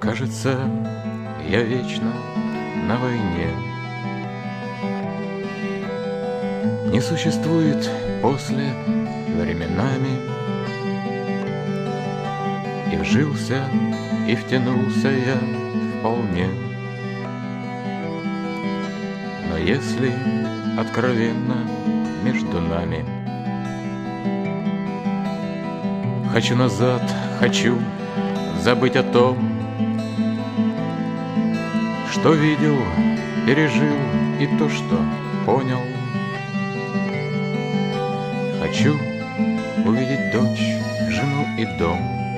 Кажется, я вечно на войне. Не существует после временами. И вжился, и втянулся я вполне. Но если откровенно между нами, хочу назад, хочу забыть о том, что видел, пережил, и то, что понял. Хочу увидеть дочь, жену и дом.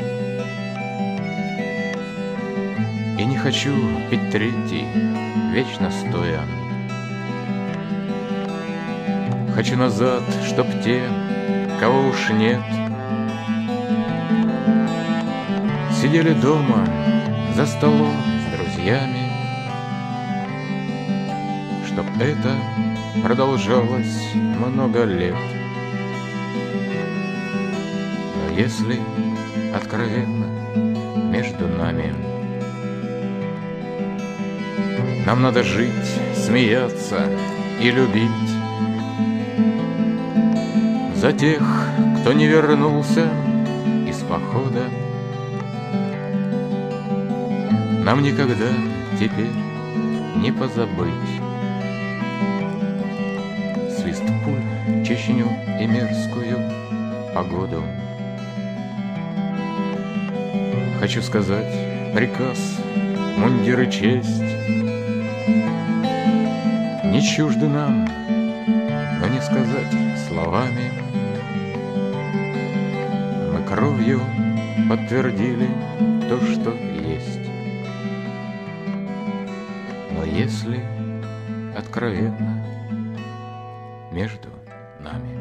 И не хочу пить третий, вечно стоя. Хочу назад, чтоб те, кого уж нет, сидели дома за столом с друзьями, чтоб это продолжалось много лет. Но если откровенно между нами, нам надо жить, смеяться и любить за тех, кто не вернулся из похода. Нам никогда теперь не позабыть свист пуль, Чечню и мерзкую погоду. Хочу сказать приказ, мундир и честь не чужды нам, но не сказать словами. Мы кровью подтвердили то, что есть. Но если откровенно между нами.